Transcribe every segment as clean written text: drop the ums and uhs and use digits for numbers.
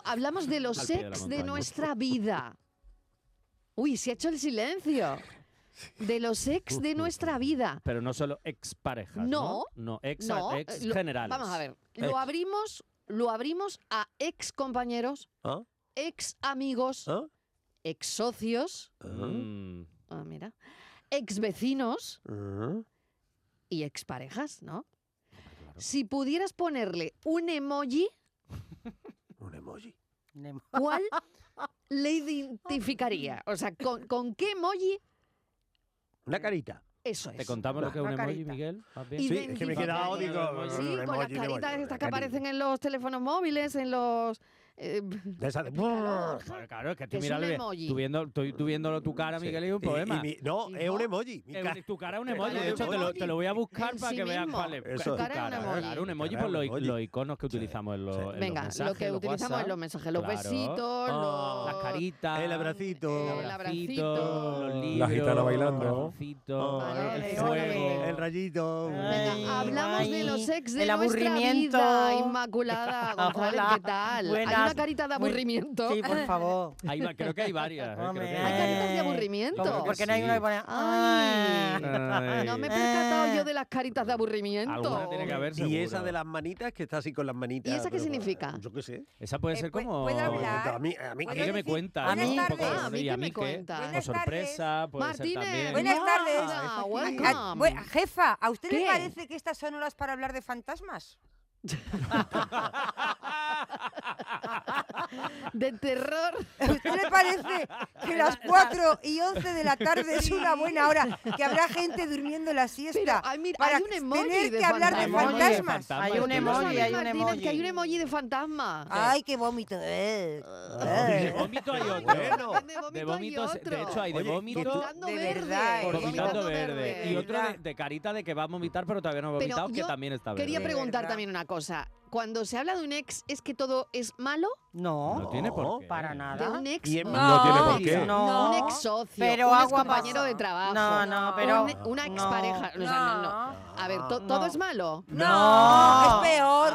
hablamos de los Al pie de la ex de montaña. nuestra vida. Uy, se ha hecho el silencio. De los ex de nuestra vida. Pero no solo exparejas, ¿no? No, ex generales. Vamos a ver, lo abrimos a ex compañeros, ex amigos, ex socios, mira, ex vecinos y ex parejas, ¿no? Claro. Si pudieras ponerle un emoji, ¿cuál le identificaría? O sea, ¿con qué emoji? Una carita. Eso es. ¿Te contamos lo que es un emoji, Miguel? Sí, es que me he quedado, digo... Sí, con las caritas estas que aparecen en los teléfonos móviles, en los... de esa de... Claro, es que tú tú viendo tu cara, Miguel, es un poema. No, es un emoji. Tu cara es un emoji. De hecho, te lo voy a buscar para que veas cuál es. Tu cara es un emoji. Claro, un emoji por los iconos que utilizamos en los mensajes. Venga, lo que utilizamos en los mensajes. Los besitos, las caritas, el abracito, los libros, la gitana bailando, el fuego, el rayito. Venga, hablamos de los ex de el aburrimiento. Nuestra vida, Inmaculada González, ¿qué tal? Buenas. Hay una carita de aburrimiento. Sí, por favor. Creo que hay varias. Hay caritas de aburrimiento. Porque no hay una que pone... No me he percatado yo de las caritas de aburrimiento. Alguna tiene que haber, seguro. Y esa de las manitas, que está así con las manitas. ¿Y esa qué significa? Yo qué sé. Esa puede ser como... ¿Puedo hablar? A mí ¿Qué me cuenta? A mí ¿Y a mí qué? O sorpresa, puede ser también. Buenas tardes. Jefa, ¿a usted le ¿Qué? parece que estas son horas para hablar de fantasmas? De terror. ¿A usted le parece que las 4:11 de la tarde es una buena hora? Que habrá gente durmiendo la siesta. Pero, mira, para hay un emoji tener de que hablar de fantasmas. Hay un emoji, hay un Martínez, emoji. que hay un emoji de fantasma. Ay, qué vómito. De vómito hay otro. De vómito hay otro. De hecho, hay de vómito. Vomitando de verde. verdad, Vomitando verde. Y otro verdad. de carita de que va a vomitar, pero todavía no ha Pero vomitado, que yo también está verde. quería preguntar verdad. también una cosa. Cuando se habla de un ex, ¿es que todo es malo? No tiene por qué. Para De nada. un ex Y no tiene por qué. No. Un ex socio, Pero un ex agua compañero pasa. de trabajo. No, pero... Una expareja. O sea, no. A ver, ¿todo es malo? No, es peor.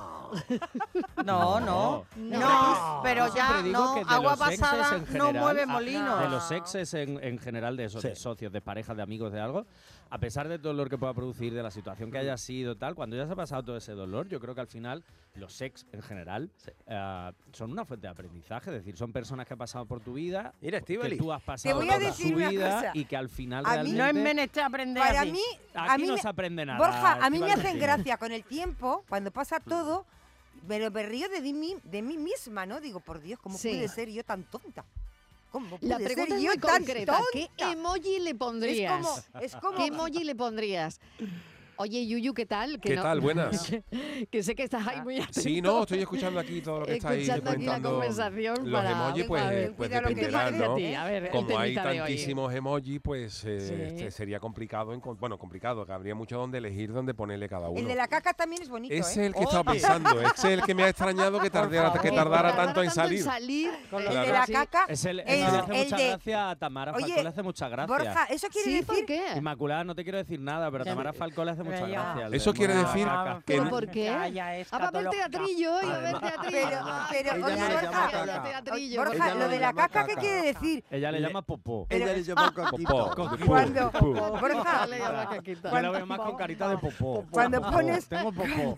No, pero Yo ya siempre digo que de agua los exes pasada en no general, mueve molino. De los exes en general, de esos de socios, de parejas, de amigos, de algo, a pesar de todo el dolor que pueda producir, de la situación que haya sido, tal, cuando ya se ha pasado todo ese dolor, yo creo que al final los ex en general son una fuente de aprendizaje, es decir, son personas que han pasado por tu vida, Mira, que Estíbaliz, tú has pasado voy a por decir su una vida cosa. y que al final A mí realmente... No es menester aprender Para así. mí, Aquí no se aprende nada. Borja, a mí me Estíbaliz hacen Martínez. gracia con el tiempo, cuando pasa todo, pero me río de mí misma, ¿no? Digo, por Dios, ¿cómo Sí. pude ser yo tan tonta? ¿Cómo pude La ser pregunta es yo muy tan concreta. ¿Qué tonta? emoji le pondrías? Es como ¿Qué emoji le pondrías? Oye, Yuyu, ¿qué tal? ¿Qué tal? Buenas. Que sé que estás ahí muy atento. Sí, no, estoy escuchando aquí todo lo que estáis Escuchando aquí la comentando. conversación Los para- emojis, a pues, ver, pues cuida lo que dependerán, dices de ¿no? ti. A ver, el Como hay temita de hoy. tantísimos emojis, pues sería complicado, complicado, que habría mucho donde elegir, donde ponerle cada uno. el de la caca también es bonito, Ese es ¿eh? el que estaba pensando, ese es el que me ha extrañado que tardara tanto en salir. Con El los- de la sí. caca, Es el el- le hace el mucha de- gracia a Tamara Oye, Falcó, le hace mucha gracia. Borja, eso quiere Sí, decir ¿por qué? Inmaculada, no te quiero decir nada, pero a Tamara Falcó le hace mucha Pero ya. gracia. Eso quiere decir que ¿Pero por qué? Ah, va a ver teatrillo, iba a ver teatrillo. pero, ella oye, le Borja, llama Borja, caca. teatrillo. Borja, Ella lo le de la llama caca, ¿qué caca. quiere decir? Ella le llama popó. Ella le llama coquito. Cuando, Popó. Borja, Le llama caquita. Yo la veo más con carita de popó. Cuando Popó. pones- Tengo popó.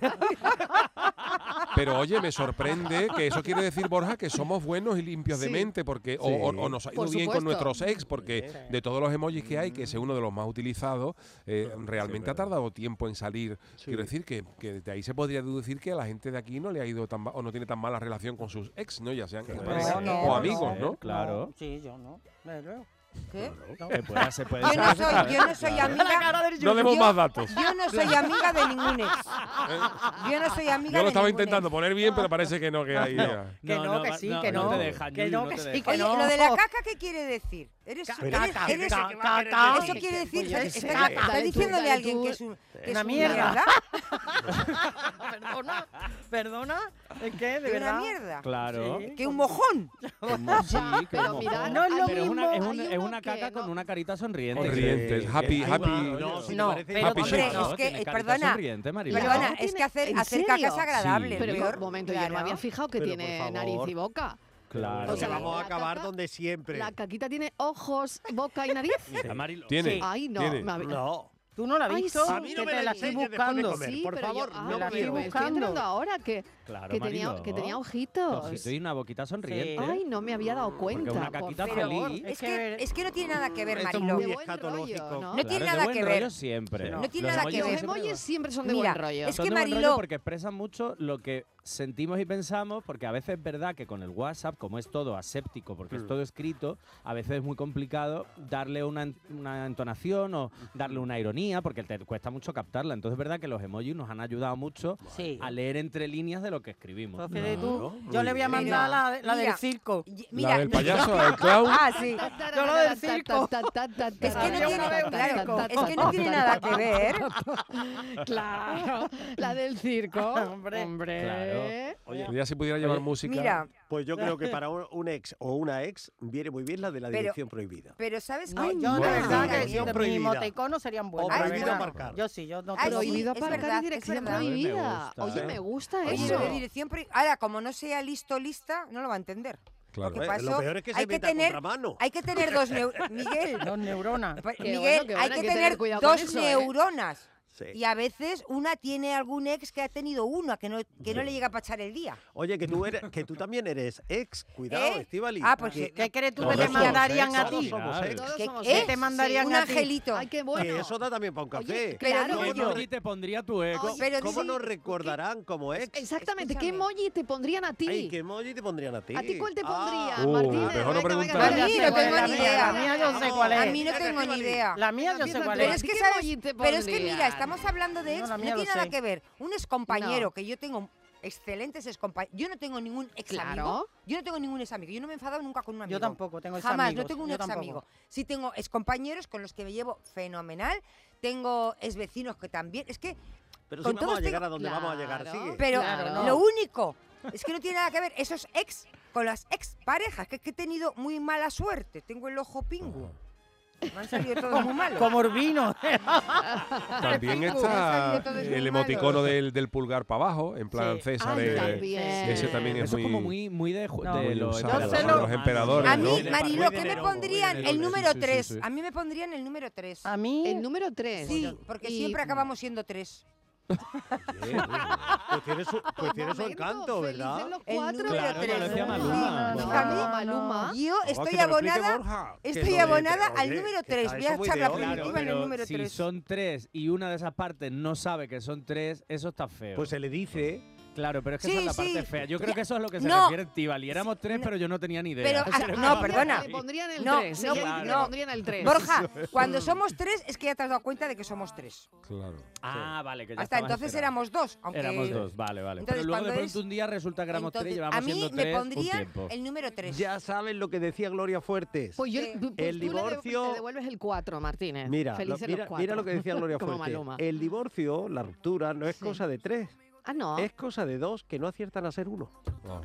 Pero oye, me sorprende que eso quiere decir, Borja, que somos buenos y limpios de Sí. mente, porque o nos ha ido Por bien con supuesto. nuestros ex, porque de todos los emojis que hay, que ese es uno de los más utilizados, realmente ha tardado tiempo en salir. Quiero decir que de ahí se podría deducir que a la gente de aquí no le ha ido tan o no tiene tan mala relación con sus ex, ¿no? Ya sean exparejas o amigos, ¿no? Claro. Sí, yo no. Desde luego. ¿qué? Se puede Yo no soy amiga. No demos yo- más datos. Yo no soy amiga de ningún ex. Yo no soy amiga Yo lo de estaba ningún intentando ex. poner bien, pero parece que no, que ahí ya. Que no, que sí, que no. No te dejan, Que Yuyu, no, no que te sí, dejan. que Oye, no. lo de la caca, ¿qué quiere decir? Eres, Caca, eres- caca. eso quiere decir, Pues yo qué sé. está Dale tú, diciéndole dale a alguien tú. que es un que Una es mierda. Perdona, es que de que verdad. una mierda. Claro. Sí. Que un mojón. Sí, Pero como- mira, No es lo pero es una, mismo. es una caca con una carita sonriente. Sonriente, happy, happy. No, si No, te parece- pero happy hombre, shape. es que, tiene carita perdona, sonriente, Marilo. Perdona, No, es que tiene- hacer ¿en caca es serio? agradable. Sí. Pero peor, un momento, yo no me claro. había fijado que Pero, tiene por nariz favor. y boca. Claro. O sea, vamos a la acabar caca- donde siempre. La caquita tiene ojos, boca y nariz. A Marilo. Tiene. Sí. Ay, no. Tiene. me había- No. ¿Tú no la has Ay, visto? sí. A mí no Que me te la la estoy enseñes después de buscando. comer. Sí, por pero favor, yo, no la me estoy quiero. estoy buscando. enterando ahora Claro, que tenía Marilo. ojitos. Ojito y una boquita sonriente. Ay, no me había dado Porque cuenta. una por caquita favor. feliz. Es que no tiene nada que ver, Esto es Marilo. muy De buen escatológico. rollo, ¿no? No Claro, tiene es de nada buen que rollo ver. siempre. No tiene Los nada que emojis Los ver. emojis siempre son de Mira, buen rollo. es Son que de buen Marilo- rollo porque expresan mucho lo que sentimos y pensamos, porque a veces es verdad que con el WhatsApp, como es todo aséptico, porque es todo escrito, a veces es muy complicado darle una entonación o darle una ironía, porque te cuesta mucho captarla. Entonces es verdad que los emojis nos han ayudado mucho Sí. a leer entre líneas de lo que escribimos. Entonces tú, Muy yo le voy a bien. mandar la del Mira, circo. Mira, La del payaso, el clown. Ah, sí. Yo lo del circo. Es que no Había tiene, una vez un claro, circo. es que no tiene nada que ver. Claro, la del circo. Hombre. Claro. Oye, Ya si pudiera llevar música. Mira, pues yo creo que para un ex o una ex viene muy bien la de la Pero- dirección prohibida. pero ¿sabes No, qué? yo de Bueno, verdad sí, que dirección mis prohibida. emoticonos serían O buenos. la prohibido verdad. aparcar. Yo sí, yo no Ay, tengo- sí, Prohibido es aparcar verdad, y dirección es verdad. prohibida. Me gusta. Oye, me gusta Oye, eso. lo de dirección ahora, como no sea listo, lista, no lo va a entender. Claro. ¿Qué Pues, pasó? lo peor es que se Hay que meta tener- contramano. Hay que tener dos neuronas. Miguel, Dos neuronas. Qué Miguel, bueno, qué hay bueno, que tener tener cuidado con dos eso, ¿eh? neuronas. Sí. Y a veces una tiene algún ex que ha tenido una, que no le llega a pasar el día. Oye, que tú también eres ex. Cuidado, ¿Eh? Estíbaliz. Ah, pues Que- ¿Qué crees tú todos que te somos mandarían ex, a todos ti? somos ex. Todos ¿Qué- somos ¿eh? ex. te mandarían Un a ti? angelito. Ay, qué Que bueno. eso da también para un café. Oye, Pero claro. digo ¿Qué yo- emoji te pondría tu eco? Ay, Pero ¿Cómo dice- nos recordarán como ex? Exactamente, ¿qué Escúchame. emoji te pondrían a ti? Ay, ¿qué emoji te pondrían a ti? ¿A ti cuál te Ah, pondrían, Uh, Martínez? mejor no Venga, preguntar. venga, A mí venga, no tengo venga, ni venga, idea. La mía yo sé cuál A es. mí no tengo ni idea. La mía yo sé cuál Pero es. es que, ¿Qué ¿sabes? emoji te Pero es que pondrían? mira, estamos hablando de No, ex, la no mía lo tiene nada sé. que ver. Un excompañero, No. que yo tengo excelentes excompañeros. Yo no tengo ningún ex amigo. Claro. Yo no tengo ningún ex amigo. Yo no me he enfadado nunca con un amigo. Yo tampoco tengo ex Jamás, amigos, no tengo un yo ex tampoco. amigo. Sí tengo excompañeros con los que me llevo fenomenal. Tengo ex vecinos que también. Es que, Pero si con vamos todos a llegar tengo- a donde vamos a llegar, Claro. sigue. pero Claro, no. lo único es que no tiene nada que ver esos ex con las ex parejas, que es que he tenido muy mala suerte. Tengo el ojo pingu. Me han salido todos muy malos. Como Urbino. También Facebook, está me salió todo muy el malo. emoticono del pulgar para abajo, en plan Sí. César. Ay, también. Ese también es Eso es como muy de, No. de Muy los usado. Yo sé emperadores. lo- Los emperadores, A ¿no? mí, De Marilo, Paco ¿qué y me de pondrían? Nerón, El sí, número sí, 3. sí. A mí me pondrían el número 3. A mí. El número 3. Sí, porque Y- siempre acabamos siendo 3. Bien, pues tiene su encanto, ¿verdad? Los El cuatro. número Claro, ya lo decía tres. Maluma. Sí, No, a mí- no, Maluma. Yo que estoy te lo explique abonada, Borja, que estoy lo de- abonada al oye, número que 3. está Voy eso a muy echar de la hoy, ¿no? primitiva en el pero número si 3. son 3 y una de esas partes no sabe que son 3, eso está feo. Pues se le dice. Claro, pero es que Sí, esa es la sí. parte fea. Yo creo Ya. que eso es lo que se No. refiere Estíbaliz. Éramos 3, pero yo no tenía ni idea. Pero, Se ah, le no, pegaba perdona. ahí. Le pondrían el No, 3. no, Le no. pondrían el 3. Borja, cuando somos 3 es que ya te has dado cuenta de que somos 3. Claro. Ah, vale, que ya Hasta estabas entonces enterado. éramos 2. Aunque Éramos 2, vale, vale. Entonces, Pero luego de cuando pronto es- un día resulta que éramos 3, Entonces, llevamos a mí siendo me 3 un pondrían tiempo. el número 3. Ya saben lo que decía Gloria Fuertes. Pues yo, Sí. pues El tú divorcio- le devuelves el 4, Martínez. Mira, Felices mira, los 4. mira lo que decía Gloria Como Fuertes. Maluma. El divorcio, la ruptura, no es Sí. cosa de 3, Ah, no. es cosa de 2 que no aciertan a ser 1. Ah,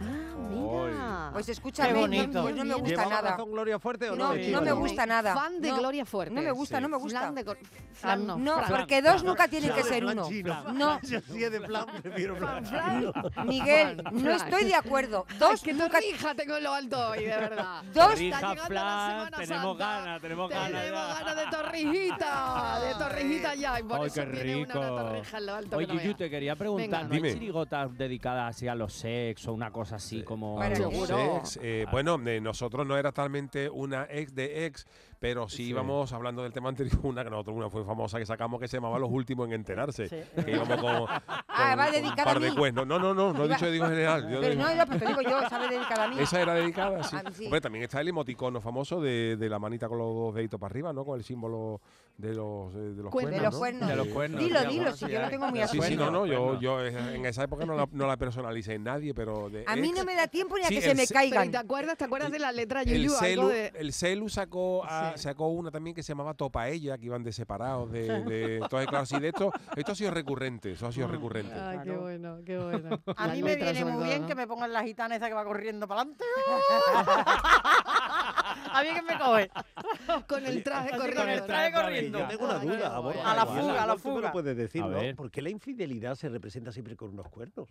mira. Pues escúchame, Qué bonito. pues no me gusta ¿Llevaba nada. razón Gloria Fuerte o no? No, de Sí, no me Estíbaliz? gusta nada. Fan de No, Gloria Fuerte. No me gusta, no me gusta. Flan de Flan no. No, Fran. porque 2 nunca tienen que ser Flan 1. chino. No, Yo sí de plan, prefiero plan chino. Miguel, Fran, no Fran. estoy de acuerdo. Ay, 2 que nunca. torrija tengo en lo alto hoy, de verdad. 2 Torrija, Está llegando la Flan, Semana tenemos Santa. ganas, tenemos ganas. Tenemos ya. ganas de torrijita. De torrijita ya. Y por Ay, eso qué tiene una rico. torrija en lo alto. Oye, que no Yuyu, veas. te quería preguntar, Venga. ¿no hay Dime. chirigotas dedicadas así a los sex o una cosa así como... Para Los qué? Seguro. ex, bueno, nosotros no era talmente una ex de ex, pero sí, Sí. íbamos hablando del tema anterior, una fue famosa que sacamos que se llamaba Los Últimos en Enterarse. Sí. Que íbamos con va un dedicada par a de mí. cuernos. No he Iba- dicho digo general. yo Pero digo- no, pues te digo yo, esa vez dedicada a mí. Esa era dedicada, sí. A mí sí. Hombre, también está el emoticono famoso de la manita con los dos deditos para arriba, ¿no? Con el símbolo de los Cuernos. cuernos. De los ¿no? cuernos. De los cuernos. Dilo, sí, dilo, algunos si sí yo lo hay. tengo muy De los Sí, sí, cuernos, no, cuernos. yo en esa época no la personalicé en nadie, pero de A mí ex, no me da tiempo ni a Sí, que se el me se- Pero, ¿y caigan. ¿te acuerdas de la letra el Yuyu? Algo celu, de... el celu sacó, Sí. sacó una también que se llamaba Topa Ella, que iban de separados. Entonces, claro, sí, de esto ha sido recurrente, eso ha sido recurrente. Ay, qué Claro. bueno, qué bueno. A Las mí me letras viene sobre muy todo, bien ¿no? que me pongan la gitana esa que va corriendo para adelante. A mí que me coge. Con el traje Así, corriendo. con el traje corriendo. Yo tengo una duda. Borja, A la igual, fuga, a la tú me fuga. lo puedes decir, A ¿no? ver. ¿Por qué la infidelidad se representa siempre con unos cuernos?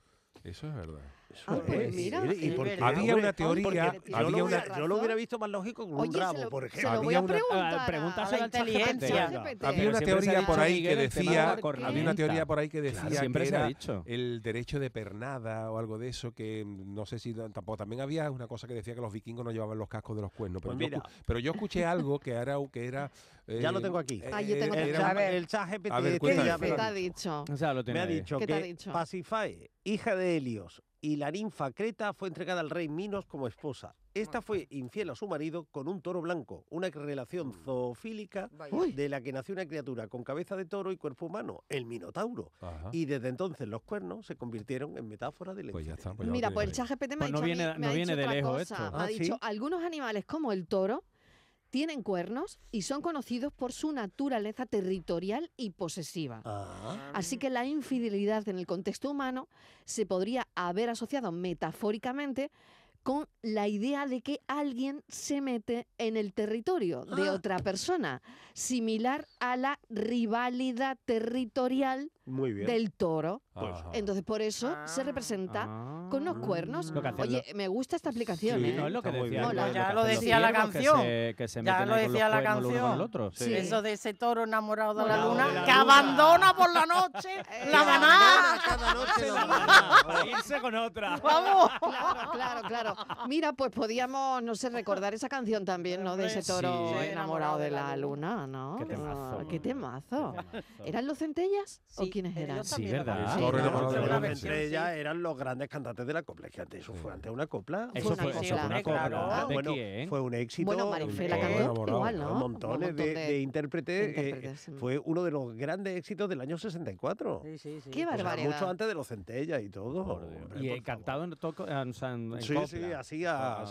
Eso es verdad. Ah, pues mira, ¿Y es por qué? verdad. Había una teoría, Porque había yo lo hubiera visto más lógico con un Oye, se rabo, lo, por se ejemplo. lo voy a Había una- preguntar. Pregúntaselo la al ChatGPT. inteligencia. ChatGPT. Había una Siempre se ha teoría dicho, por ahí Miguel, que el tema decía, de la cornamenta. había una teoría por ahí que decía Siempre que se ha era dicho. el derecho de pernada o algo de eso, que no sé si tampoco. También había una cosa que decía que los vikingos no llevaban los cascos de los cuernos. Pero, Pues mira. pero yo escuché algo que era Ya lo tengo aquí. Ah, yo tengo era también. un- A ver. El ChatGPT A ver, este cuéntame. ya me ¿Qué lo te ha ha dicho. dicho? O sea, lo tiene Me ha ahí. dicho ¿Qué te ha que dicho? Pasifae, hija de Helios, y la ninfa Creta fue entregada al rey Minos como esposa. Esta fue infiel a su marido con un toro blanco, una relación zoofílica Vaya. Uy. de la que nació una criatura con cabeza de toro y cuerpo humano, el Minotauro. Ajá. Y desde entonces los cuernos se convirtieron en metáfora de la Pues ya infidelidad. está. Pues ya lo Mira, tienes pues el ahí. ChatGPT me ha Pues no dicho, a mí- viene- me no ha viene dicho de otra lejos cosa. esto. Me ha Ah, dicho, ¿sí? algunos animales como el toro tienen cuernos y son conocidos por su naturaleza territorial y posesiva. Ah, Así que la infidelidad en el contexto humano se podría haber asociado metafóricamente con la idea de que alguien se mete en el territorio de otra persona, similar a la rivalidad territorial muy bien. del toro. Ajá. Entonces, por eso se Ah. representa Ah. con unos cuernos. Lo que hacen Oye, me gusta esta aplicación, Sí, ¿eh? No, es lo que Está muy decía. bien. Mola. lo que Ya lo hacen los decía la ciervos, canción. Que se Ya meten lo ahí con decía los la cuernos el uno con el canción. otro. Sí. Eso de ese toro enamorado de la Enamorado luna, de la que luna. abandona por la noche la abandona manada. Cada noche la Para irse con otra. Vamos. Claro. Mira, pues podíamos, no sé, recordar esa canción también, ¿no? De ese toro Sí. enamorado de la luna, ¿no? Qué temazo. Ah, qué temazo. ¿Eran los centellas o Sí, quiénes eran? ellos Sí, también lo ¿verdad? cantan. Toro Sí, enamorado de la Una luna. versión, Entre sí. ellas eran los grandes cantantes de la copla. Es que antes eso fue antes una copla. Eso una fue copla. eso fue una Claro. copla. ¿De Bueno, quién? fue un éxito. Bueno, Marifé la Toro cantó enamorado. igual, ¿no? Montones Un montón de intérpretes. intérpretes. Fue uno de los grandes éxitos del año 64. Sí. Qué O sea, barbaridad. mucho antes de los centellas y todo. Por Dios. Hombre, Y por cantado favor. en, toco, en Sí, copla. sí, así,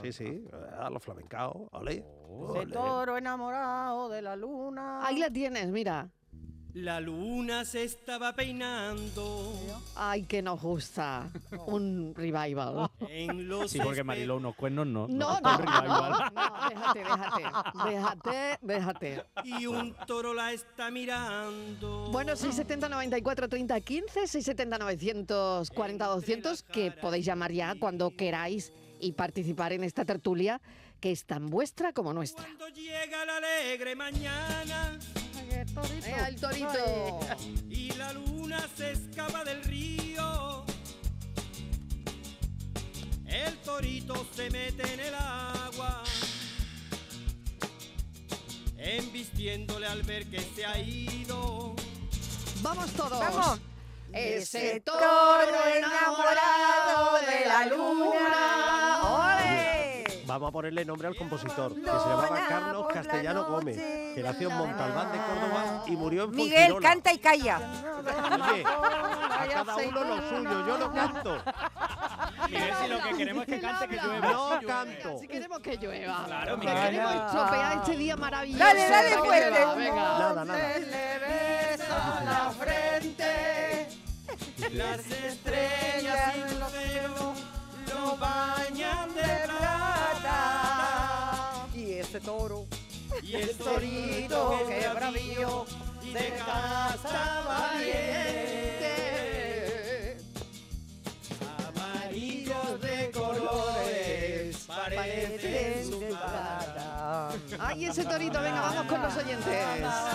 a los flamencaos. Ole. Oh. Ese Ole. toro enamorado de la luna. Ahí la tienes, mira. La luna se estaba peinando Ay, que nos gusta. Un revival. en los Sí, porque Mariló unos cuernos no. No, cantó el revival. Déjate. y un toro la está mirando. Bueno, 670 94 30 15, 670 940 200, que podéis llamar ya cuando queráis y participar en esta tertulia que es tan vuestra como nuestra. Cuando llega la alegre mañana El torito. y la luna se escapa del río, el torito se mete en el agua, embistiéndole al ver que se ha ido. Vamos todos. Vamos. Ese toro enamorado de la luna. ¡Ole! Vamos a ponerle nombre al compositor, que se Luna llamaba Carlos por la Castellano noche, Gómez, que nació en Montalbán de Córdoba y murió en Miguel, Fuengirola. canta y calla. Oye, a cada uno lo suyo, yo no canto. Miguel, si lo que queremos es que cante, que llueva. No canto. Si queremos que llueva. Claro, que Miguel. queremos estropear este día maravilloso. Dale, dale, para que fuerte. llueva, venga. Nada. Le besa la frente. Las estrellas y los cielos lo bañan de plata. Y ese toro, Y el torito que bravío de casa valiente. amarillos de colores parecen su cara. Ay, ese torito, venga, vamos con los oyentes.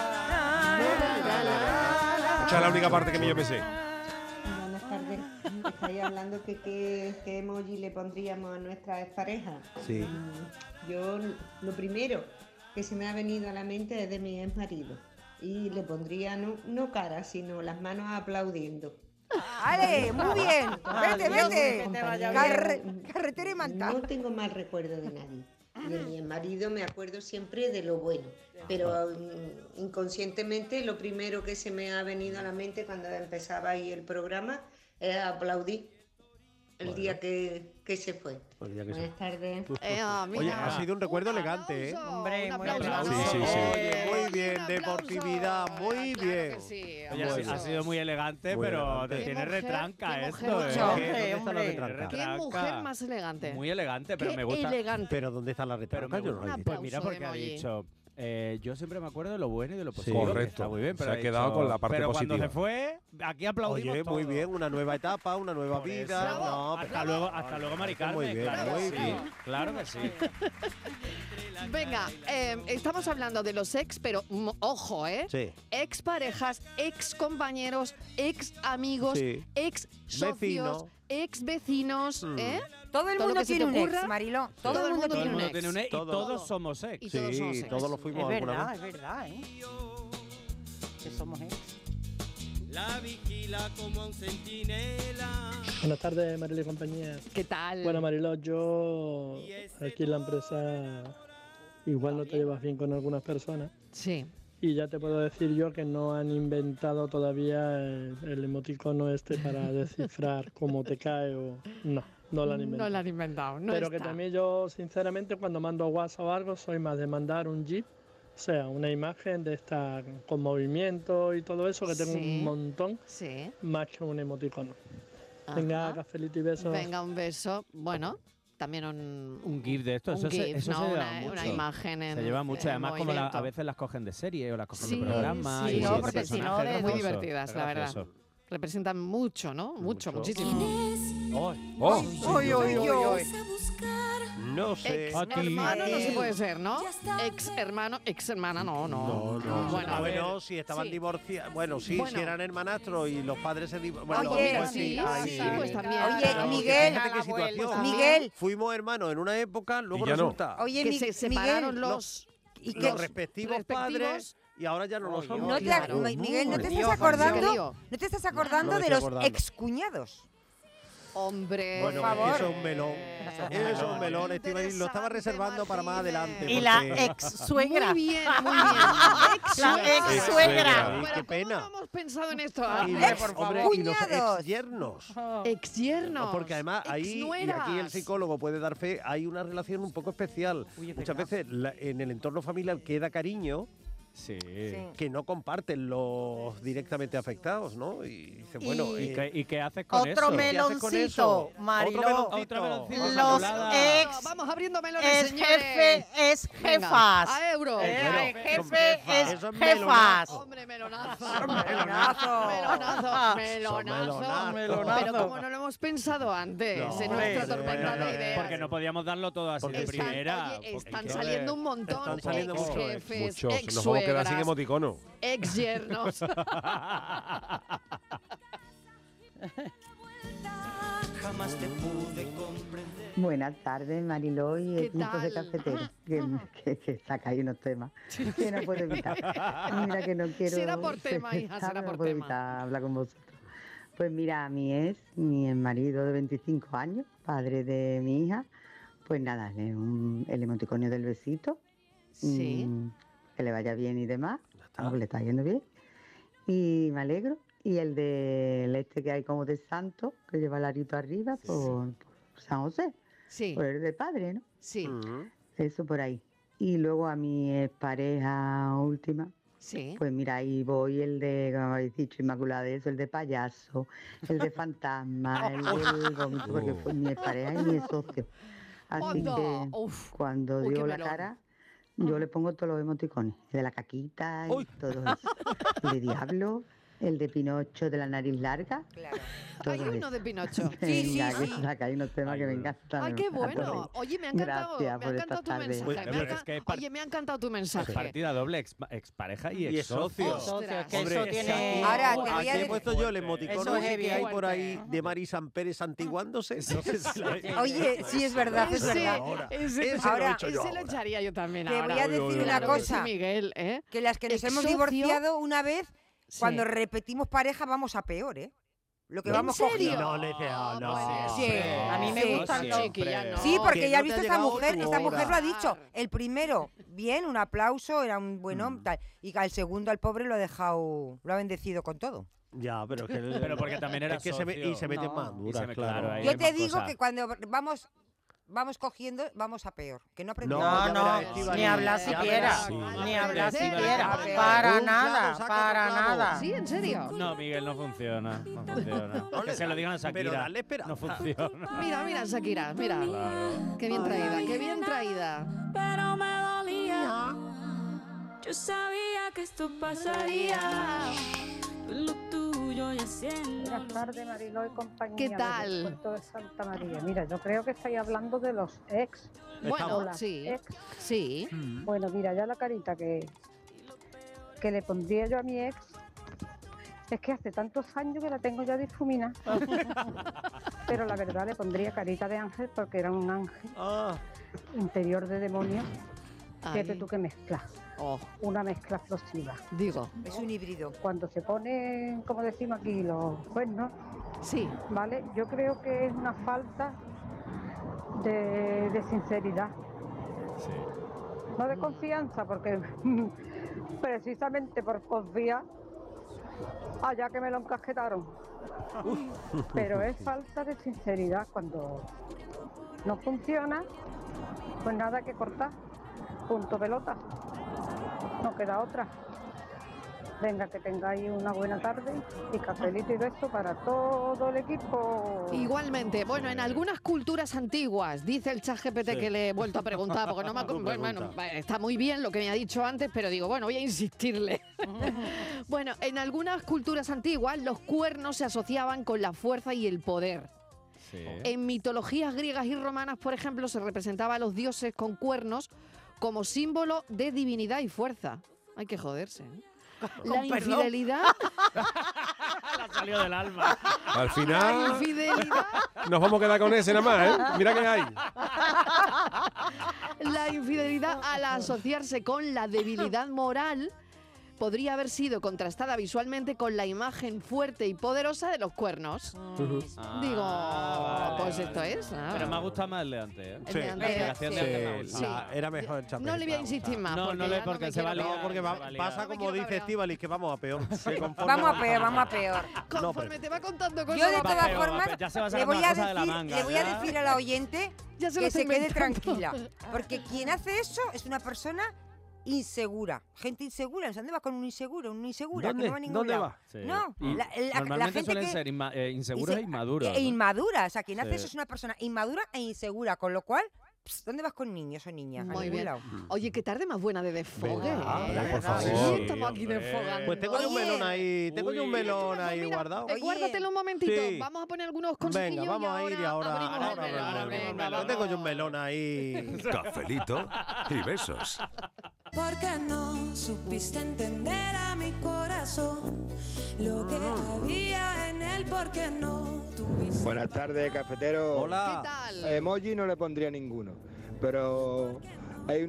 Escucha la única parte que yo me sé. Buenas tardes. Estáis hablando que qué emoji le pondríamos a nuestras parejas. Sí. Yo lo primero que se me ha venido a la mente es de mi ex marido. Y le pondría no cara, sino las manos aplaudiendo. ¡Ale! Muy bien. Vete, vete. Que te vaya Carretera y manta. No tengo mal recuerdo de nadie. Y de mi ex marido me acuerdo siempre de lo bueno. Pero inconscientemente lo primero que se me ha venido a la mente cuando empezaba ahí el programa es aplaudir el día que que se fue. Pues ya que sí. Buenas tardes. Oye, mira, ha sido un recuerdo elegante, ¿eh? Hombre, un muy aplauso. aplauso. Sí, sí, sí. Oye, muy bien, Un aplauso. deportividad, muy Claro bien. que sí, Oye, Muy ha bien. sido muy elegante, Muy pero elegante. te Qué tiene mujer, retranca qué esto. mujer ¿eh? más- ¿Dónde está la hombre. retranca? Qué mujer más elegante. Muy elegante, pero Qué me gusta. elegante. Pero ¿dónde está la retranca? Pero me Yo no gusta. la he Un visto. Pues mira, aplauso porque ha de emoji. dicho, yo siempre me acuerdo de lo bueno y de lo Sí. positivo. que Correcto. Está muy bien, Se pero ha quedado con la parte pero cuando positiva. se fue, aquí aplaudimos Oye, muy todo. bien, una nueva etapa, una nueva Por vida. eso. No, Hasta luego, Mari Carmen. Muy bien, claro muy que sí. bien. Claro que sí. Venga, estamos hablando de los ex, pero ojo, Sí. ex parejas, ex compañeros, ex amigos, Sí. ex socios, Vecino. ex vecinos, Mm. ¿eh? Todo el Todo lo mundo que se tiene te un ocurra, ex, Mariló. todo Todo el mundo el tiene un mundo ex. tiene un ex y Todo. todos somos ex. Y todos somos Sí, ex. todos lo fuimos Es alguna verdad, vez. es verdad, ¿eh? Que somos ex. La vigila como a un centinela. Buenas tardes, Mariló y compañía. ¿Qué tal? Bueno, Mariló, yo aquí en la empresa igual no te llevas bien con algunas personas Sí. y ya te puedo decir yo que no han inventado todavía el emoticono este para descifrar cómo te cae o... No lo han inventado. No lo han inventado, no Pero que está. también yo, sinceramente, cuando mando WhatsApp o algo, soy más de mandar un GIF, o sea, una imagen de esta con movimiento y todo eso, que tengo Sí. un montón, Sí. más que un emoticono. Ajá. Venga, cafelito y besos. Venga, un beso. Bueno, también un GIF de esto, un eso, GIF, eso ¿no? se lleva una mucho. imagen en Se lleva mucho, en además como movimiento. a veces las cogen de serie o las cogen Sí, de programa. sí, y no, de porque si no, personajes muy graciosos, divertidas, la verdad. gracioso. Representan mucho, ¿no? Mucho, Mucho. muchísimo. Oh, Uy, uy, uy. No sé. Ex A ti. hermano no se puede ser, ¿no? Ex hermano, ex hermana, no. No, no. Bueno, Ah, bueno, si estaban sí. divorciados. Bueno, sí, Bueno. si eran hermanastros y los padres se divorciaron. Oye, mira, sí, pues también. Oye, claro. Miguel, Fíjate qué situación. Miguel. Fuimos hermanos en una época, luego Y ya no. resulta Oye, Que se separaron Miguel, los ¿y qué? los respectivos padres y ahora ya no lo somos. ¿No te, Claro. Miguel, ¿no te Lío, estás qué acordando? lío. ¿No te estás acordando No me de estoy los acordando. excuñados? Hombre. Bueno, Por favor. eso es un melón. Eso es un melón, Estíbaliz. Lo estaba reservando para más adelante. Y la porque- ex suegra. Muy bien, muy bien. La ex suegra. Ay, Pero qué ¿cómo pena. no hemos pensado en esto Y antes? los, hombre, y los Cuñados. exyernos. Exyernos. No, porque además ahí, y aquí el psicólogo puede dar fe, hay una relación un poco especial. Uy, es Muchas verdad. veces en el entorno familiar queda cariño Sí. que no comparten los directamente afectados, ¿no? Y dice, bueno, ¿Y qué haces con eso? Otro ¿qué haces con eso? meloncito, Mariló. Otro meloncito, Los Inmaculada. ex Vamos abriendo melones, es señores. jefe, es Venga, jefas. a euro. Bueno, Jefe es eso es jefas. melonazo. Hombre, melonazo. Melonazo. Melonazo. Melonazo. melonazo. Pero como no lo hemos pensado antes, No, en hombre, nuestra tormenta bueno, de ideas. Porque no podíamos darlo todo así de Porque primera. Oye, porque están hay que saliendo ver. un montón. Están saliendo ex muchos, jefes, muchos. ex Nos vamos a quedar sin suegras, emoticono. ex yernos. Jamás te pude comprender. Buenas tardes, Mariló y ¿Qué equipos de tal? cafetero. Que saca ahí unos temas que no puedo evitar. Mira que no quiero... Será por tema, hija, será no por puedo tema. evitar hablar con vosotros. Pues mira, mi marido de 25 años, padre de mi hija, pues nada, el emoticonio del besito. Sí. Que le vaya bien y demás. Vamos, que le está yendo bien. Y me alegro. Y el del este que hay como de santo, que lleva el arito arriba, por San José. Sí, Por el de padre, ¿no? sí, Mm. Eso por ahí. Y luego a mi pareja última, sí. pues mira, ahí voy el de, como habéis dicho, Inmaculada, eso, el de payaso, el de fantasma, el del vómito, porque fue mi pareja y mi socio. Así Anda, que uf. cuando Uy, qué dio la melón. cara, yo le pongo todos los emoticones, el de la caquita y Uy. todo eso. El de diablo, el de Pinocho de la nariz larga. Claro. todo Hay uno eso. de Pinocho. Venga, que saca, hay unos temas que me encantan. Ay, qué a todos. bueno. Oye, me ha encantado, Gracias me ha por encantado tu esta tarde. mensaje. Bueno, pero es que es Oye, me ha encantado tu mensaje. Partida doble, expareja y Y ex socio. ex-socio. Socio, que Hombre, eso tiene... Ahora, te Aquí voy a he decir- puesto yo el emoticono Eso es ese heavy, que hay por fuerte. ahí de Mari San Pérez antiguándose. No sé si lo hay. Oye, sí, es verdad, es Ese, verdad. ese, Ese lo he hecho yo ese lo ahora. echaría yo también Te ahora. voy a decir una Claro que sí, cosa. Miguel, ¿eh? Que las que nos hemos Ex-socio. divorciado una vez, Sí. cuando repetimos pareja vamos a peor, ¿eh? Lo que ¿En vamos serio? cogiendo. No, le dije, ah, no. pues Sí. A mí me Sí. gusta Sí, todo. Chiquilla, no. Sí, porque Que ya no ha visto te ha esta llegado mujer, tu esta mujer lo ha hora. dicho. El primero, bien, un aplauso, era un buen hombre, tal. Y al segundo, al pobre, lo ha dejado, lo ha bendecido con todo. Ya, pero es que Pero porque también era es que socio. se meten No. más Y duras, se me- claro. ahí Yo hay te más digo cosas. que cuando vamos cogiendo, vamos a peor. Que no aprendemos. No, ya No, verás, Estíbaliz, ni hablar ya siquiera. verás. Sí. Ni hablar Sí, siquiera. sí. Para Un nada, clavo saca para otro clavo. nada. ¿Sí? ¿En serio? No, Miguel, no funciona. No funciona. No Que le se lo da- digan a Shakira. pero dale esperanza. No funciona. Mira, mira, Shakira, mira. Claro. Qué bien traída, qué bien traída. Pero me dolía. Yo sabía que esto pasaría. Lo tuyo ya siendo. Buenas tardes, Mariló y compañía. ¿Qué desde tal? el puerto de Santa María. Mira, yo creo que estáis hablando de los ex. Bueno, Hola, sí, ex. sí. Bueno, mira, ya la carita que le pondría yo a mi ex es que hace tantos años que la tengo ya difuminada. Pero la verdad le pondría carita de ángel porque era un ángel interior de demonio. Fíjate Ay. tú que mezcla. Oh, Una mezcla explosiva. digo, Es un híbrido. Cuando se ponen, como decimos aquí, los cuernos, sí. ¿vale? Yo creo que es una falta de sinceridad. No de confianza, porque precisamente por confiar, allá que me lo encasquetaron. Pero es falta de sinceridad. Cuando no funciona, pues nada que cortar. Punto pelota. No queda otra. Venga, que tengáis una buena tarde y cafelito y beso para todo el equipo. Igualmente, bueno, en algunas culturas antiguas, dice el ChatGPT que le he vuelto a preguntar, porque no me Tú bueno, pregunta. está muy bien lo que me ha dicho antes, pero digo, bueno, voy a insistirle. Bueno, en algunas culturas antiguas los cuernos se asociaban con la fuerza y el poder. Sí. En mitologías griegas y romanas, por ejemplo, se representaba a los dioses con cuernos como símbolo de divinidad y fuerza. Hay que joderse, ¿eh? La Con perdón. infidelidad, La salió del alma. Al la final infidelidad, nos vamos a quedar con ese nada más, ¿eh? Mira que hay. la infidelidad al asociarse con la debilidad moral podría haber sido contrastada visualmente con la imagen fuerte y poderosa de los cuernos. Digo, pues esto es. nada. Pero me ha gustado más el de antes, ¿eh? El de La antes. explicación de antes me ha gustado. Era mejor el chapéu. No le voy a insistir más. No, no le- ya porque me se quiero va a liar. cabrear. No, porque Se va a liar. pasa No me como quiero dice cabrear. Estíbaliz, que vamos a peor. Que conforme Vamos a peor, vamos a peor. Conforme te va contando cosas. Yo de va todas peor, formas va peor. Ya se va le sacando voy una a cosa de la decir, manga, le voy a ya. decir a la oyente Ya se lo que estoy se quede inventando. tranquila, porque quien hace eso es una persona insegura, gente insegura. ¿Dónde vas con un inseguro? Una insegura que no va a ningún ¿Dónde lado. va? Sí. No, Y la normalmente gente suelen que ser inseguros e inmaduros. E inmadura, o sea, quien hace Sí. eso es una persona inmadura e insegura, con lo cual, ¿dónde vas con niños o niñas? A Muy ningún bien. lado. Oye, qué tarde más buena de desfogue. Venga, ¿eh? hombre, por Sí, favor. estamos aquí hombre. desfogando. Pues tengo yo un Oye. melón ahí, tengo yo un Uy. melón ahí Mira, guardado. Oye. guárdatelo un momentito. Sí. Vamos a poner algunos consejillos. Venga, vamos a ir y ahora abrimos el ahora melón. abrimos. Venga, Yo vamos. tengo yo un melón ahí. Cafelito y besos. Porque no supiste entender a mi corazón lo que había en él, porque no tuviste. Buenas tardes, cafetero. ¿Qué Hola. tal? Emoji no le pondría ninguno, pero hay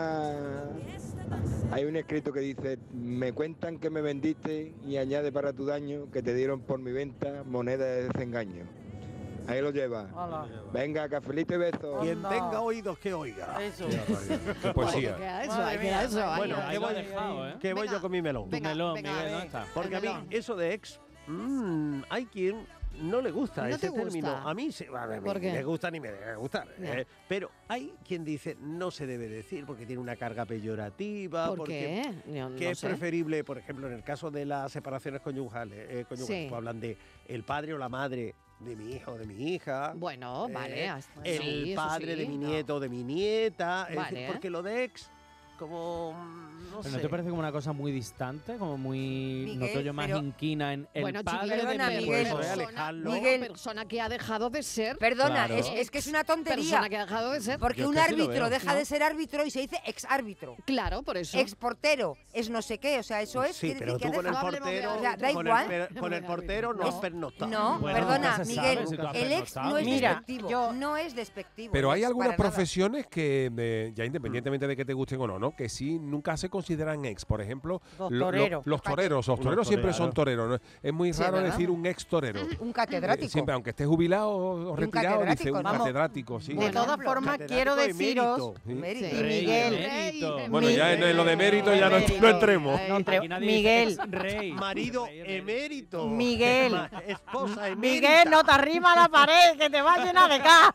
un escrito que dice: me cuentan que me vendiste y añade para tu daño que te dieron por mi venta moneda de desengaño. Ahí lo lleva. Hola. Venga, cafelito y besos. Quien tenga oídos que oiga. Eso. Qué poesía. Queda eso, Madre queda mía. eso. ahí, Bueno, ahí. Ahí ¿qué lo voy? he dejado, ¿eh? Que voy Venga. yo con mi melón. Venga, Tu melón, venga, Miguel, venga. ¿dónde está? Porque a El mí melón. eso de ex, hay quien no le gusta ¿No ese te gusta? término. A mí sí, a ver, ¿Por ni qué? me gusta ni me debe gustar. Ya. Pero hay quien dice no se debe decir porque tiene una carga peyorativa. ¿Por porque qué? Yo que no es sé. preferible, por ejemplo, en el caso de las separaciones conyugales, Sí. pues hablan de el padre o la madre de mi hijo o de mi hija. Bueno, vale. El sí, eso padre sí, de mi no. nieto o de mi nieta. Es Vale. decir, porque lo de ex, como. No ¿Pero sé. no te parece como una cosa muy distante? Como muy. Miguel, noto yo más pero- inquina en el Bueno, padre chiquillo, de perdona, mi Miguel. hijo. Pues alejarlo. Miguel. Persona que ha dejado de ser. Perdona, Claro. es que es una tontería. Persona que ha dejado de ser. Porque Yo es un que sí lo árbitro veo. deja ¿No? de ser árbitro y se dice ex árbitro. Claro, por eso. Ex portero es no sé qué, o sea, eso es. Sí, quiere pero decir tú que con el ha dejado- hablemos de portero, O sea, da con igual. con el portero no Es- has pernoctado. No, Bueno, perdona, nunca se Miguel, sabe si tú has el ex no es Mira, despectivo. yo- No es despectivo. Pero el hay ex algunas para nada. profesiones que, ya independientemente de que te gusten o no, ¿no? Que sí nunca se consideran ex. Por ejemplo, Los toreros. Los toreros siempre son toreros, ¿no? Es muy Sí, raro ¿verdad? decir un ex torero. Un catedrático. Siempre, aunque esté jubilado o retirado, dice catedrático, un vamos. catedrático, sí. De todas formas, quiero deciros, Sí. y Rey, Miguel, emérito. Bueno, ya en lo de mérito ya no entremos. Aquí nadie Miguel. dice que es rey. Marido emérito. Miguel. Esposa emérita. Miguel, no te arrima a la pared, que te va a llenar de gas.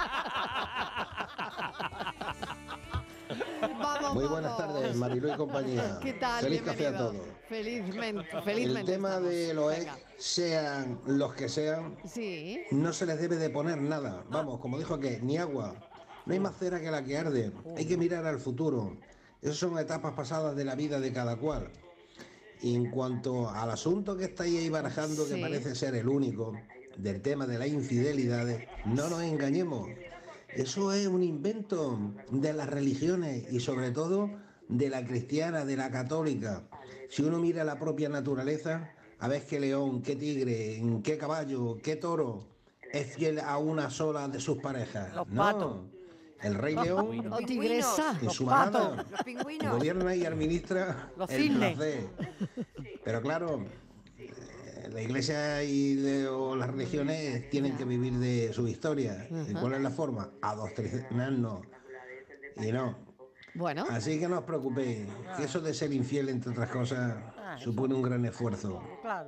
Muy buenas tardes, Mariló y compañía. ¿Qué tal? Feliz café a Bienvenido. todos. Felizmente. El tema estamos. de los ex, Venga. sean los que sean, Sí. no se les debe de poner nada. Vamos, como dijo que ni agua. No hay más cera que la que arde. Hay que mirar al futuro. Esas son etapas pasadas de la vida de cada cual. Y en cuanto al asunto que estáis ahí barajando, que Sí. parece ser el único, del tema de las infidelidades, no nos engañemos. Eso es un invento de las religiones y sobre todo de la cristiana, de la católica. Si uno mira la propia naturaleza, a ver qué león, qué tigre, qué caballo, qué toro es fiel a una sola de sus parejas. Los No. patos. El rey león O tigresa. en su patos. manada Los pingüinos. gobierna y administra Los el cisnes. placer. Pero claro, la iglesia o las religiones tienen que vivir de su historia. ¿Y cuál es la forma? Adoctrinarnos. Y no. Bueno. Así que no os preocupéis, que eso de ser infiel, entre otras cosas, supone un gran esfuerzo. Claro.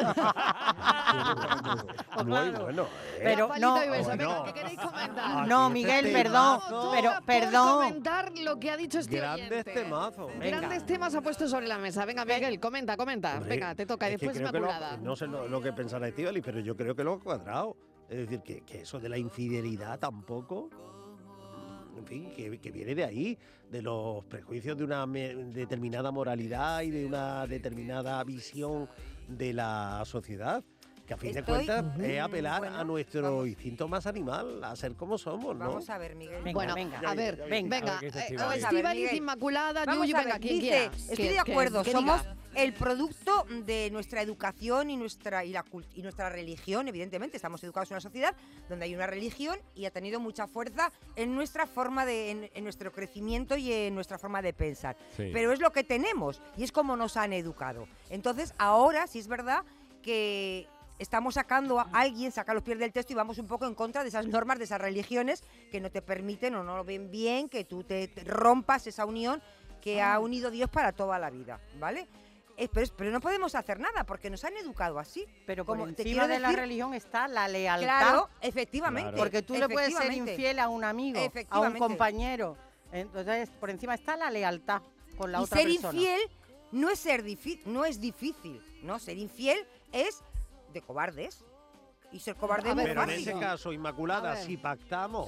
Muy bueno. Pero Palito no, y beso. Venga, no. ¿qué queréis comentar? no, Aquí Miguel, este perdón, temazo. pero Por perdón. comentar lo que ha dicho este Grandes oyente. temazos. Venga. Grandes temas ha puesto sobre la mesa. Venga, Miguel, comenta. Hombre, Venga, te toca. Y es que después creo que Inmaculada. no sé lo que pensará Estíbaliz, pero yo creo que lo ha cuadrado. Es decir, que eso de la infidelidad tampoco, en fin, que viene de ahí, de los prejuicios de una determinada moralidad y de una determinada visión de la sociedad. Que a fin de Estoy- cuentas es apelar Bueno, a nuestro vamos. instinto más animal, a ser como somos, ¿no? Vamos a ver, Miguel. Venga, Bueno, venga. a ver, venga. venga. A ver qué dice Estíbaliz. Vamos a ver, Estíbaliz, Miguel. Inmaculada, Vamos Yuyu, a venga, ver, quien dice, quiera. estoy de acuerdo, que somos diga. el producto de nuestra educación y nuestra religión, evidentemente. Estamos educados en una sociedad donde hay una religión y ha tenido mucha fuerza en nuestra forma en nuestro crecimiento y en nuestra forma de pensar. Sí. Pero es lo que tenemos y es como nos han educado. Entonces, ahora sí es verdad que estamos sacando a alguien, saca los pies del texto y vamos un poco en contra de esas normas, de esas religiones que no te permiten o no lo ven bien, que tú te rompas esa unión que ha unido Dios para toda la vida, ¿vale? Pero no podemos hacer nada porque nos han educado así. Pero por Como te encima quiero de la decir- religión está la lealtad. Claro, efectivamente. Porque tú le puedes ser efectivamente. infiel a un amigo, a un Efectivamente. compañero. Entonces, por encima está la lealtad con la Y otra ser persona. infiel no es difícil, ¿no? Ser infiel es de cobardes. Y ser cobarde es muy Pero en fácil. ese caso, Inmaculada, A ver. si pactamos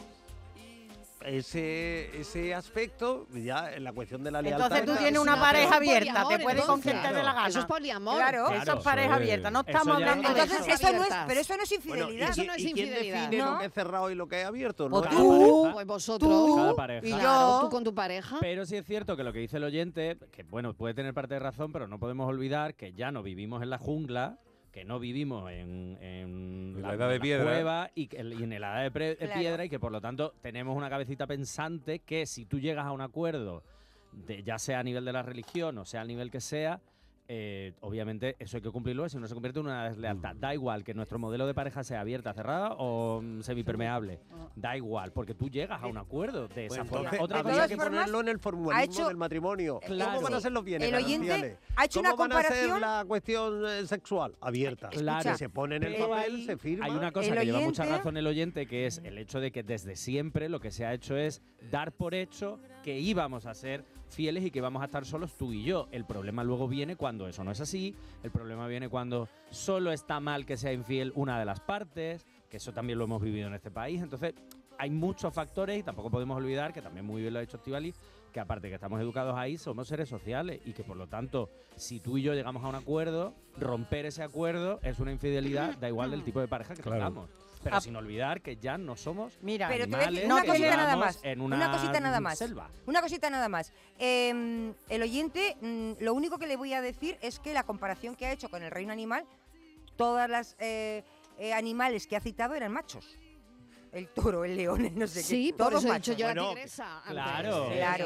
ese aspecto, ya en la cuestión de la lealtad... Entonces tú está- tienes es una una pareja cosa- abierta, te puedes con quien te dé la gana. Eso es poliamor. Claro. Eso es pareja abierta, no estamos Eso ya hablando de Entonces, eso. eso no es, pero eso no es Bueno, infidelidad. Eso no es ¿y quién infidelidad. define ¿No? lo que es cerrado y lo que es abierto? Pues ¿No? tú, Pues vosotros. Cada pareja. y Claro, yo. tú con tu pareja. Pero sí es cierto que lo que dice el oyente, que bueno, puede tener parte de razón, pero no podemos olvidar que ya no vivimos en la jungla, que no vivimos en la edad de piedra. cueva y en la edad de Claro. piedra y que por lo tanto tenemos una cabecita pensante que si tú llegas a un acuerdo, ya sea a nivel de la religión o sea a nivel que sea, obviamente eso hay que cumplirlo, si no se convierte en una deslealtad. Da igual que nuestro modelo de pareja sea abierta, cerrada o semipermeable. Da igual, porque tú llegas a un acuerdo de esa Pues forma. entonces, Otra de cosa habría todas que formas, ponerlo en el formalismo hecho- del matrimonio. Claro. ¿Cómo van a ser los bienes El oyente gananciales? ha hecho ¿Cómo una van a ser comparación. la cuestión sexual? Abierta. Claro. Se pone en el Pero papel, ahí se firma. Hay una cosa El que lleva mucha oyente- razón el oyente, que es el hecho de que desde siempre lo que se ha hecho es dar por hecho que íbamos a ser fieles y que vamos a estar solos tú y yo. El problema luego viene cuando eso no es así, el problema viene cuando solo está mal que sea infiel una de las partes, que eso también lo hemos vivido en este país. Entonces, hay muchos factores y tampoco podemos olvidar, que también muy bien lo ha dicho Estíbaliz, que aparte que estamos educados ahí, somos seres sociales y que por lo tanto, si tú y yo llegamos a un acuerdo, romper ese acuerdo es una infidelidad, da igual del tipo de pareja que Claro. tengamos. Pero sin olvidar que ya no somos Mira, Pero te voy a decir animales una que cosita nada vivamos más. en Una cosita nada más. selva. Una cosita nada más. El oyente, lo único que le voy a decir es que la comparación que ha hecho con el reino animal, todas las animales que ha citado eran machos. El toro, el león, no sé Sí, qué. por todos eso he dicho machos. yo la Bueno, tigresa. antes. claro. Claro.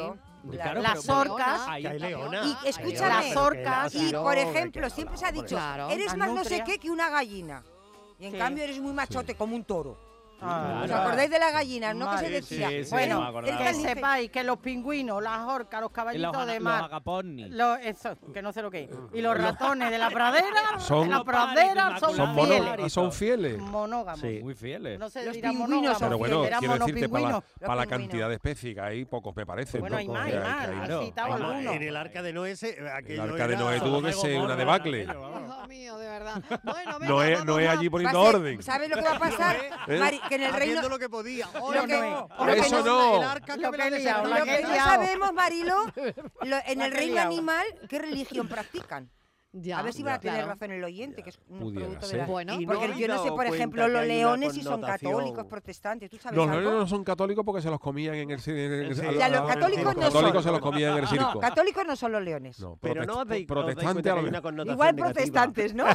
Claro, las pero- orcas. Ahí Que hay está. leona. Y escúchame, Las orcas. y por ejemplo, siempre se ha dicho, Claro. eres Las más no sé nutrias. qué que una gallina. Y en Sí. cambio eres muy machote como un toro. Ah, ¿Os acordáis de las gallinas, no? Que se Madre. decía. Sí, sí, Bueno, me acordaba. que sepáis que los pingüinos, las orcas, los Y caballitos de los mar, agapornis. eso, que no sé lo que es, y los ratones de la pradera, Son- de la pradera son Son fieles. Son fieles. Monógamos. Sí. Muy fieles. No se Los dirá pingüinos monógamos, son Pero bueno, eran quiero decirte, para monopingüinos. la Los cantidad pingüinos. de especies que hay, pocos me parecen. Bueno, hay pocos más, que hay más. que Has no. citado Además, algunos. en el arca de Noé, El aquello arca de era Noé tuvo que ser una debacle. Hijo mío, de verdad. Bueno, venga, No es vamos a- allí poniendo Va a ser- orden. ¿Sabes lo que va a pasar? ¿Eh? Que en el reino... haciendo lo que podía. Lo que- Eso no. El arca Lo me que he la liado, desarrollé. Lo que no sabemos, Marilo, en La el que he reino liado. animal, ¿qué religión practican? Ya, A ver si va a tener claro. razón el oyente, que es un Pudiera producto de ser. la... Bueno, Y Porque no yo no sé, dado por cuenta ejemplo, que los hay una leones si son connotación. católicos, protestantes. ¿Tú sabes Los algo? leones no son católicos porque se los comían en el circo. Sí. Ya, los católicos no son. se los comían en el circo. No, católicos no son los leones. No, Pero no os dais protestante cuenta a que lo hay una mejor. connotación Igual negativa protestantes, ¿no?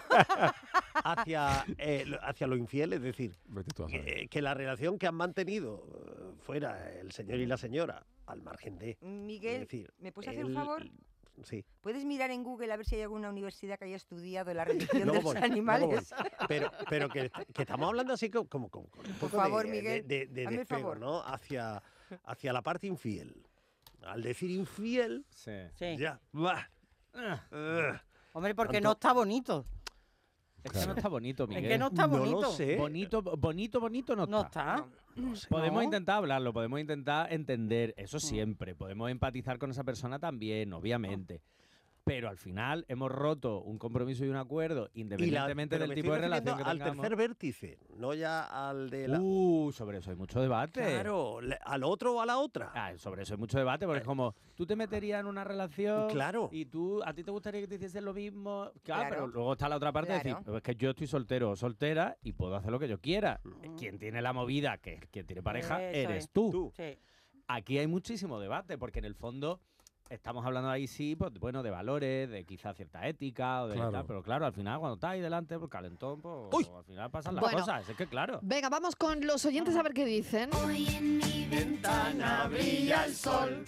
hacia lo infiel, es decir, Vete tú a saber. que la relación que han mantenido fuera el señor y la señora, al margen de... Miguel, es decir, ¿me puedes hacer un él- favor? Sí. ¿Puedes mirar en Google a ver si hay alguna universidad que haya estudiado la religión de Luego los voy, animales? luego voy. Pero que estamos hablando así como con un poco favor, de, Miguel, de hazme el despego, favor. ¿no? Hacia la parte infiel. Al decir infiel, Sí. Sí. ya, va. Hombre, porque Tanto- no está bonito. Es que no está bonito, Es Miguel. que no está No lo bonito. sé. Bonito no No está. está. Podemos No. intentar hablarlo, podemos intentar entender, eso siempre. Podemos empatizar con esa persona también, obviamente. Pero al final hemos roto un compromiso y un acuerdo, independientemente pero del me tipo de estoy relación que refiriendo al tengamos. tercer vértice, no ya al de la... Sobre eso hay mucho debate. Claro, al otro o a la otra. Sobre eso hay mucho debate, porque es como, tú te meterías en una relación Claro. y a ti te gustaría que te hiciesen lo mismo. Claro, Claro. pero luego está la otra parte de decir, Claro. es que yo estoy soltero o soltera y puedo hacer lo que yo quiera. Quien tiene la movida, quien tiene pareja, Eso eres es. tú. Sí. Aquí hay muchísimo debate, porque en el fondo estamos hablando ahí, sí, pues, bueno, de valores, de quizá cierta ética, o de Claro. tal, pero claro, al final cuando estás ahí delante, pues calentón, pues al final pasan las Bueno. cosas. Es que claro. Venga, vamos con los oyentes a ver qué dicen. Hoy en mi ventana brilla el sol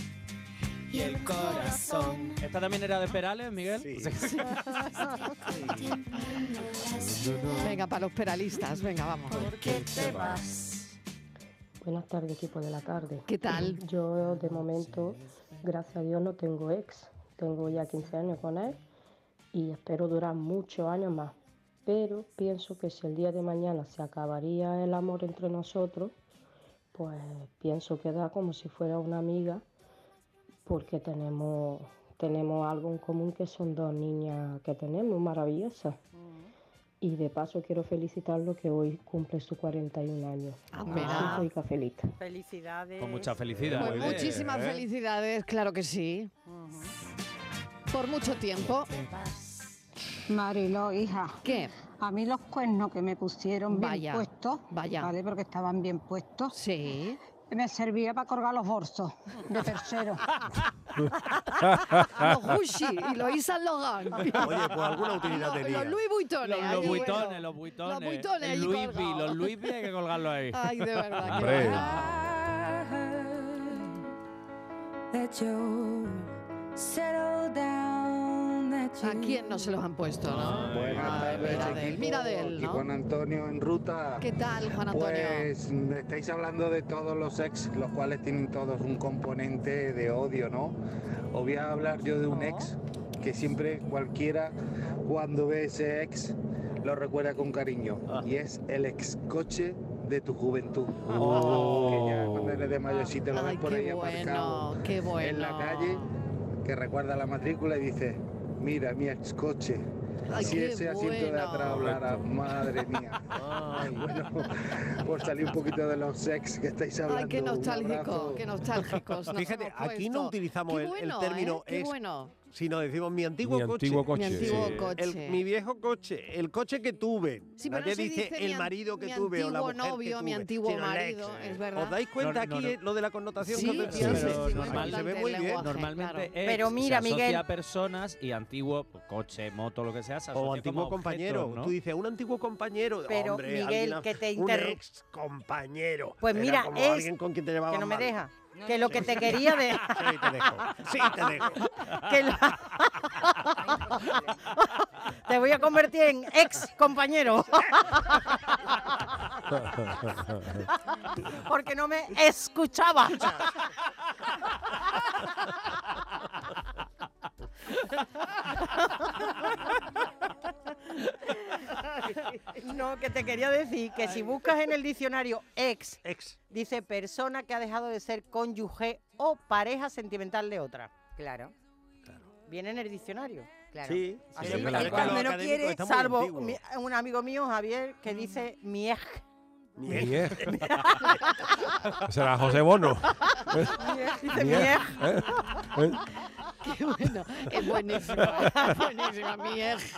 y el corazón. ¿Esta también era de Perales, Miguel? Sí. Venga, para los peralistas, venga, vamos. ¿Qué te vas? Buenas tardes, equipo de la tarde. ¿Qué tal? Yo, de momento, gracias a Dios, no tengo ex. Tengo ya 15 años con él y espero durar muchos años más. Pero pienso que si el día de mañana se acabaría el amor entre nosotros, pues pienso que da como si fuera una amiga, porque tenemos algo en común, que son dos niñas que tenemos maravillosas. Y de paso quiero felicitarlo, que hoy cumple sus 41 años. mira. Soy Cafelita. Felicidades. Con mucha felicidad. Pues muchísimas felicidades, claro que sí. Por mucho tiempo. Marilo, hija. ¿Qué? A mí los cuernos que me pusieron bien Vaya, puestos, vaya. ¿vale? Porque estaban bien puestos. Sí. Me servía para colgar los bolsos de tercero. Los Gucci y los Yves Saint Laurent. Oye, pues alguna utilidad tenía. Los Louis Vuitton. Los buitones, los buitones. Los buitones El allí Louis V, colgados. los Louis V hay que colgarlos ahí. Ay, de verdad. qué Hombre. That you settle down, that ¿A quién no se los han puesto, no? Ay, mira de él, Y ¿no? Juan Antonio en ruta. ¿Qué tal, Juan Antonio? Pues estáis hablando de todos los ex, los cuales tienen todos un componente de odio, ¿no? Os voy a hablar yo de un ex que siempre cualquiera, cuando ve ese ex, lo recuerda con cariño. Y es el ex coche de tu juventud. Que ya cuando eres de mayorcito lo ves Ay, por ahí qué aparcado bueno, qué bueno. en la calle, que recuerda la matrícula y dice, mira mi ex coche. Ay, Si qué ese asiento de bueno. atrás hablara, madre mía. Ay, bueno, por salir un poquito de los ex que estáis hablando. Ay, qué un nostálgico, abrazo. qué nostálgicos. nos Fíjate, hemos aquí no puesto. utilizamos Qué el bueno, término Qué ex, bueno. sino decimos mi antiguo Mi coche. antiguo coche. Mi antiguo Sí. coche. Mi viejo coche, el coche que tuve. Sí, pero Nadie no se dice dice el marido que mi tuve o la antiguo mujer novio, que mi tuve, antiguo sino el marido, ex. es verdad. ¿Os dais cuenta No, aquí no. lo de la connotación Sí, que os decía sí, antes? sí, sí, Aquí normalmente se ve el muy bien. lenguaje. Normalmente claro. ex Pero mira, se asocia Miguel. a personas y antiguo pues, coche, moto, lo que sea, se asocia O antiguo como a compañero. objetos, ¿no? Tú dices, un antiguo compañero. Pero, Hombre, Miguel, alguien- que te un interru- ex compañero. Pues Era mira, como es alguien con quien te llevabas que no me mal. deja. Que lo que te quería de... Sí, te dejo. Sí, te dejo. Te voy a convertir en ex compañero. Porque no me escuchaba. No, que te quería decir que si buscas en el diccionario ex, dice persona que ha dejado de ser cónyuge o pareja sentimental de otra. Claro. Viene en el diccionario. Claro. Sí, Así sí, que la cuando no quiere, salvo un amigo mío, Javier, que dice mi ex. Miej. Será José Bono. Dice Miej. Qué bueno, es buenísimo, buenísimo, mi ex.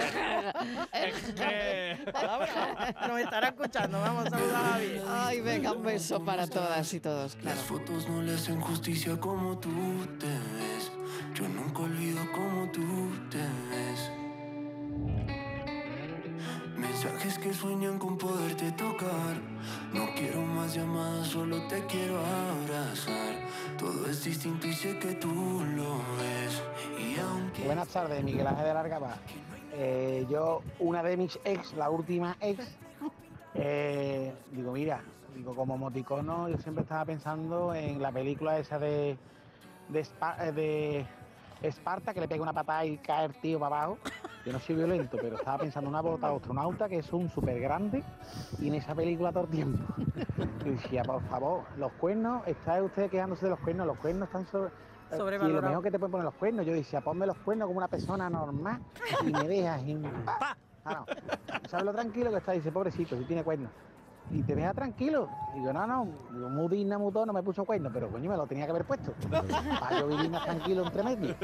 Nos estará escuchando, vamos a saludar a Javier. Ay, venga, un beso para todas y todos, claro. Las fotos no le hacen justicia como tú te ves. Yo nunca olvido como tú te ves. Mensajes que sueñan con poderte tocar. No quiero más llamadas, solo te quiero abrazar. Todo es distinto y sé que tú lo ves. Y aunque... Buenas tardes, Miguel Ángel de Largaba. Yo, una de mis ex, la última ex, digo, como emoticono, yo siempre estaba pensando en la película esa de Esparta, que le pega una patada y cae el tío para abajo. Yo no soy violento, pero estaba pensando en una bota astronauta que es un súper grande y en esa película todo el tiempo. Y decía, por favor, los cuernos, está usted quejándose de los cuernos están sobrevalorados. Y lo mejor que te pueden poner los cuernos. Yo decía, ponme los cuernos como una persona normal y me dejas en paz. Ah, no. ¿Sabes lo tranquilo que está? Dice, pobrecito, si tiene cuernos. Y te deja tranquilo. Digo, no, muy digna, muy todo, no me puso cuerno, pero coño, me lo tenía que haber puesto. Para yo vivir más tranquilo entre medio.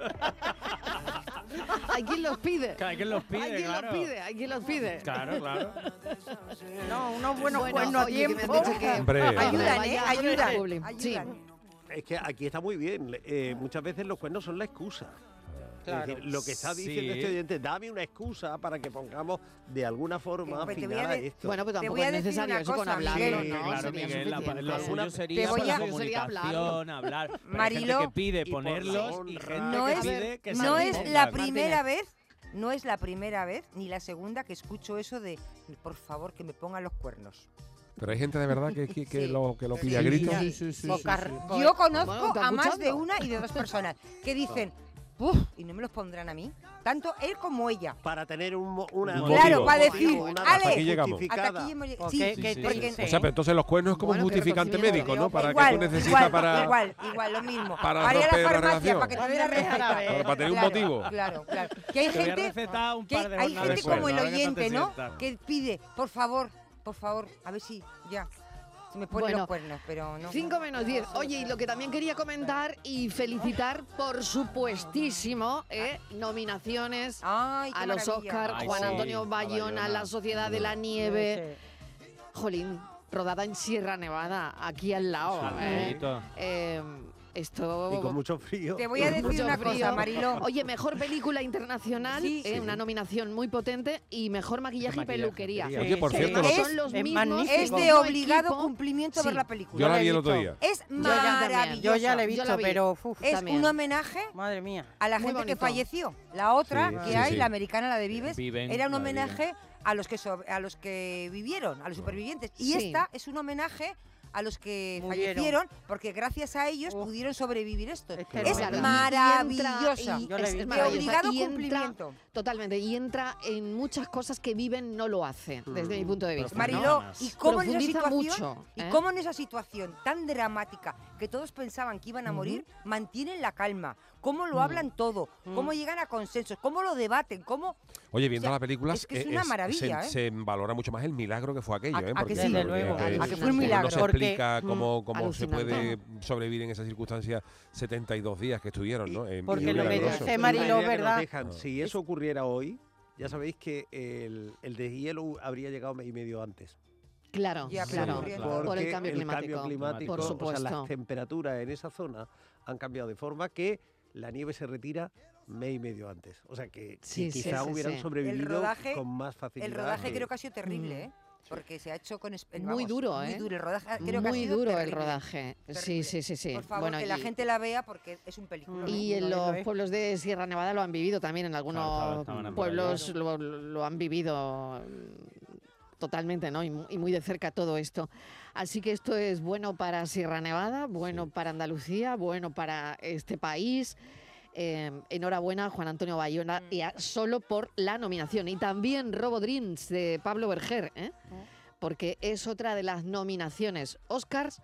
Hay quien los pide. Hay quien los pide, Hay quien claro. los pide, hay quien los pide. Claro, claro. No, unos buenos Bueno, cuernos a oye, que me tiempo. han dicho que- Hombre. Ayudan, ¿eh? Ayudan. Ayudan. Sí. Es que aquí está muy bien. Muchas veces los cuernos son la excusa. Claro. Es decir, lo que está diciendo Sí. este oyente, dame una excusa para que pongamos de alguna forma Hombre, te voy final a a de- esto. Bueno, pero Te tampoco voy a es decir necesario una eso con cosa, hablarlo, Miguel. ¿no? Claro, Sería Miguel, suficiente. lo suyo sería Te voy a- comunicación, hablar. Pero hay Marilo, gente que pide y por ponerlos favor, y gente No que es, pide que se no los es pongan. la primera vez, ni la segunda que escucho eso de, por favor, que me pongan los cuernos. Pero hay gente de verdad que Sí. lo pide a Sí, gritos. sí. Yo conozco Bueno, ¿te a más escuchando? de una y de dos personas que dicen, ¡puf! Y no me los pondrán a mí. Tanto él como ella. Para tener una Claro, motivo. para decir, una Ale, Hasta aquí llegamos. justificada. hasta aquí hemos llegado. Ok, Sí, qué porque triste. O sea, pero entonces los cuernos es como Bueno, un pero justificante reconocimiento médico, ¿no? Para igual, que tú necesitas para... igual, lo mismo. para ir a romper la la farmacia relación. para que te dé la receta. Para tener un Claro, motivo. Claro. Que hay Te voy a gente, recetar un que par de hay jornadas gente de como el cuernos, ahora que no te oyente, ¿no? sientas. Que pide, por favor, a ver si ya se me ponen Bueno, los cuernos, pero no. 5 menos 10. Oye, y lo que también quería comentar y felicitar, por supuestísimo, nominaciones Ay, qué a los maravilla. Oscar, Ay, Juan sí, Antonio Bayona, Bayona. La Sociedad de la Nieve. Jolín, rodada en Sierra Nevada, aquí al lado. Bonito. Esto... Y con mucho frío. Te voy a decir Mucho una frío. cosa, Mariló. Oye, mejor película internacional, Sí. una nominación muy potente, y mejor maquillaje y Maquillaje, peluquería. sí, Oye, por sí. cierto, Que los- son los es mismos magnífico. Es del de mismo obligado equipo. cumplimiento Sí. ver la película. yo la vi he el otro visto. día. Es Yo ya también. maravillosa. Yo ya la he Yo visto, la vi. pero Es también. un homenaje madre mía. a la Muy gente que bonito. falleció. La otra Sí, que sí, hay, sí. la americana, la de Vives, Viven, era un la de homenaje a los que vivieron, a los supervivientes. Y Sí. esta es un homenaje a los que Murieron. fallecieron, porque gracias a ellos pudieron sobrevivir esto. Es que Es verdad. maravillosa. Yo la he es visto. De maravillosa. obligado Y entra- cumplimiento. Totalmente, y entra en muchas cosas que Viven no lo hace, desde mi punto de vista. Mariló, ¿no? y cómo en esa Profundiza situación, mucho, y ¿eh? cómo en esa situación tan dramática que todos pensaban que iban a morir, mantienen la calma, cómo lo hablan todo, cómo llegan a consensos, cómo lo debaten, cómo... Oye, viendo O sea, la película, es que es una maravilla, se valora mucho más el milagro que fue aquello, ¿eh? ¿A que sí? Desde luego. A que fue un uno milagro. se Porque, explica cómo se alucinante. puede sobrevivir en esas circunstancias 72 días que estuvieron, ¿no? Porque Es lo que milagroso. dice Mariló, La idea que nos ¿verdad? dejan, si eso ocurriera hoy, ya sabéis que el deshielo habría llegado mes y medio antes. Claro, Ya, claro, claro. por el Porque cambio climático. Por o sea, supuesto. las temperaturas en esa zona han cambiado de forma que la nieve se retira mes y medio antes. O sea que Sí, sí, quizá sí, hubieran sí. sobrevivido El rodaje- con más facilidad. El rodaje creo que ha sido terrible, ¿eh? Porque se ha hecho con... Muy duro, ¿eh? Muy duro el rodaje. Creo que ha muy sido duro terrible, el rodaje. terrible. Sí. Por favor, bueno, que la gente la vea porque es un película. Y en los pueblos de Sierra Nevada lo han vivido también. En algunos pueblos lo han vivido totalmente, ¿no? Y muy de cerca todo esto. Así que esto es bueno para Sierra Nevada, bueno para Andalucía, bueno para este país. Enhorabuena, Juan Antonio Bayona, solo por la nominación. Y también Robo Dreams de Pablo Berger, porque es otra de las nominaciones. Oscars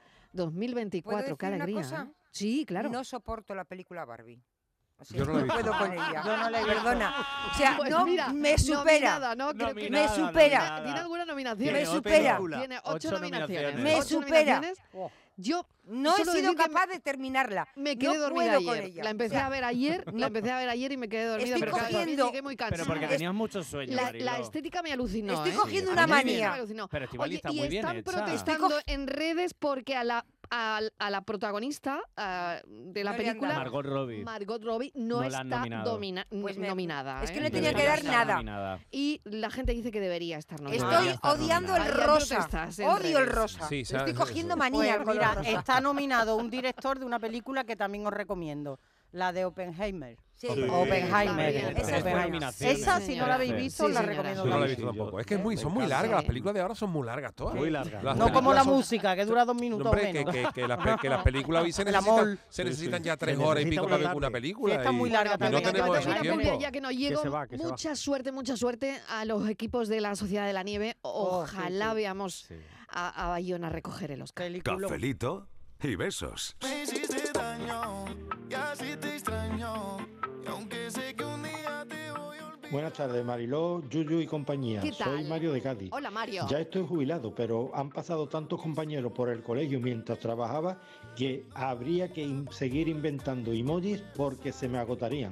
2024, qué alegría. Una cosa? Sí, claro. No soporto la película Barbie. O sea, Yo no la he visto. puedo con ella. Yo no la he visto. Perdona. O sea, Pues no mira, me supera. nominada, ¿no? Creo que me supera. nominada. ¿Tiene alguna nominación? Me supera. Tiene 8 nominaciones. Me 8 supera. nominaciones. Yo no he solo sido decir que capaz de terminarla. Me quedé no dormida puedo ayer. con ella. La empecé a ver ayer, y me quedé dormida. Estoy Pero claro, cogiendo- llegué muy cansada. Pero porque tenías muchos sueños, La Mariló. estética me alucinó. Estoy ¿eh? cogiendo A una mí me manía. alucinó. Pero Estivali Oye, está y muy bien están hecha. protestando en redes porque a la protagonista de la No le han película, dado. Margot Robbie no la han está nominado. Pues nominada. es que ¿eh? no tenía que dar nada. Y la gente dice que debería estar nominada. Estoy odiando el Hay rosa. protestas en Odio el redes. rosa. Sí, Estoy ¿sabes? cogiendo Pues manía con mira, el rosa. está nominado un director de una película que también os recomiendo, la de Oppenheimer. Sí. Oppenheimer. Esa es buena. Esa, si no la habéis visto, Sí, la señora. recomiendo Yo no la he también. visto tampoco. Es que son muy largas. Las películas de ahora son muy largas todas. Muy largas. Las No como la películas son- música, que dura 2 minutos o Hombre, menos. que las películas hoy se El amor. necesitan ya Se 3 horas y necesita pico una para ver tarde. una película. Sí, está muy larga y no también. tenemos Mira, ese mira, tiempo. ya que no llego, se va, que se va. mucha suerte a los equipos de la Sociedad de la Nieve. Ojalá veamos a Bayona recoger el Oscar. Cafelito y besos. Me hiciste daño y así te extraño. Y aunque sé que un día te voy a olvidar. Buenas tardes, Mariló, Yuyu y compañía. ¿Qué tal? Soy Mario de Cádiz. Hola, Mario. Ya estoy jubilado, pero han pasado tantos compañeros por el colegio mientras trabajaba que habría que seguir inventando emojis porque se me agotarían.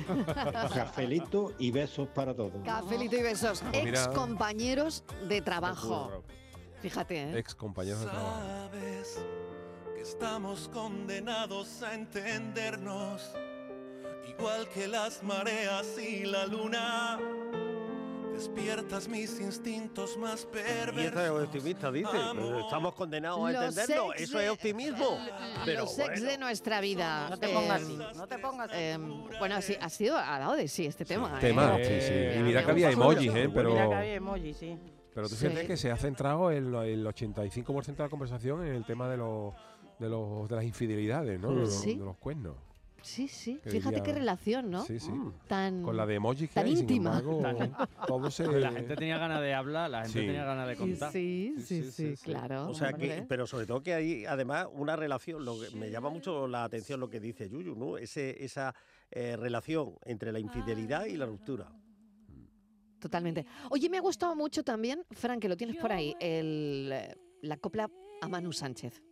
Cafelito y besos para todos. Cafelito y besos. Pues mira- Ex compañeros de trabajo. Fíjate, ¿eh? Ex compañeros de trabajo. Sabes que estamos condenados a entendernos, igual que las mareas y la luna. Despiertas mis instintos más Y esta es perversos. optimista, dice. Estamos condenados a Los entenderlo. ex Eso es de- optimismo. Pero Los ex bueno. de nuestra vida. No te pongas así, no te pongas así. Bueno, ha dado de sí este tema. Tema, ¿eh? sí, sí. Y Me mira que había gusta emojis, mucho. pero... Mira que había emoji, sí. Pero tú Sí. fíjate que se ha centrado el 85% de la conversación en el tema de las infidelidades, ¿no? Sí. De los cuernos. Sí, sí. Que Fíjate diría- qué relación, ¿no? Sí, sí. Tan, Con la de emojis que tan hay, sin íntima. embargo, todo se... La gente tenía ganas de hablar, la gente Sí. tenía ganas de contar. Sí, claro. O sea que, hombre. pero sobre todo que hay además una relación, lo que me llama mucho la atención lo que dice Yuyu, ¿no? Esa relación entre la infidelidad y la ruptura. Totalmente. Oye, me ha gustado mucho también, Fran, que lo tienes por ahí, la copla a Manu Sánchez.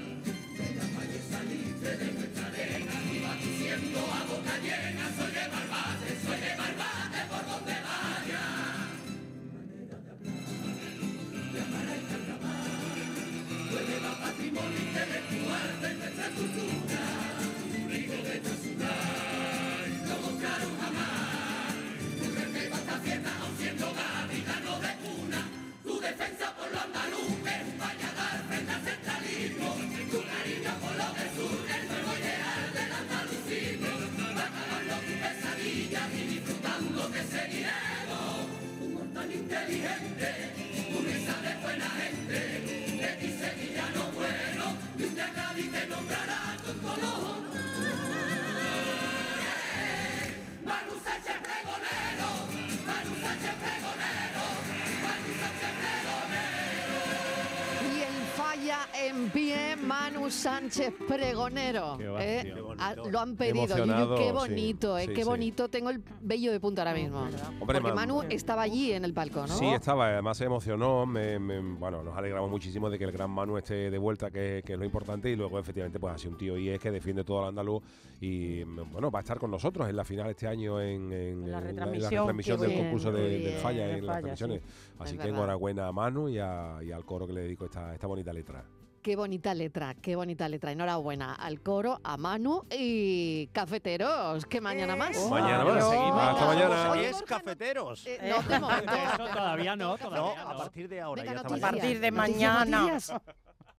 Siendo a boca llena, soy de Manu Sánchez pregonero. Qué va, tío. Lo han pedido. Emocionado, Yuyu, qué bonito, sí, qué sí. bonito. Tengo el vello de punta ahora mismo. Hombre, Porque Manu estaba allí en el palco, ¿no? Sí, estaba, además se emocionó, bueno, nos alegramos muchísimo de que el gran Manu esté de vuelta, que es lo importante, y luego efectivamente pues así un tío y es que defiende todo el andaluz y bueno, va a estar con nosotros en la final este año en la retransmisión del concurso del Falla en las transmisiones. Así que enhorabuena a Manu y al coro que le dedico esta bonita letra. Qué bonita letra, qué bonita letra. Enhorabuena al coro, a Manu y cafeteros. Que mañana más. Mañana más. Hasta mañana. Hoy es cafeteros. No, de momento. Eso todavía no. No, a partir de ahora. Venga, ya está noticias. A partir de Noticias, mañana. noticias.